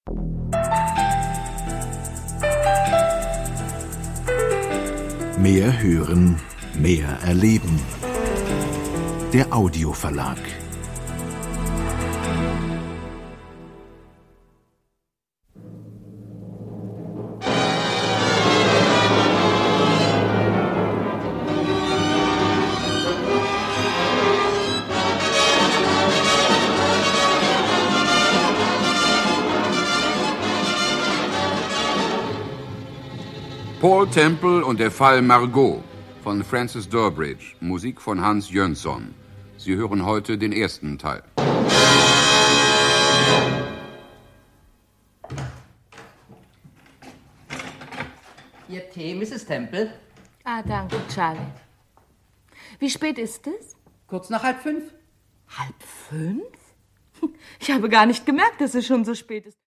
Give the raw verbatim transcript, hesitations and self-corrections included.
Mehr hören, mehr erleben. Der Audioverlag. Paul Temple und der Fall Margot von Francis Durbridge, Musik von Hans Jönsson. Sie hören heute den ersten Teil. Ihr Tee, Misses Temple? Ah, danke, Charlie. Wie spät ist es? Kurz nach halb fünf. Halb fünf? Ich habe gar nicht gemerkt, dass es schon so spät ist.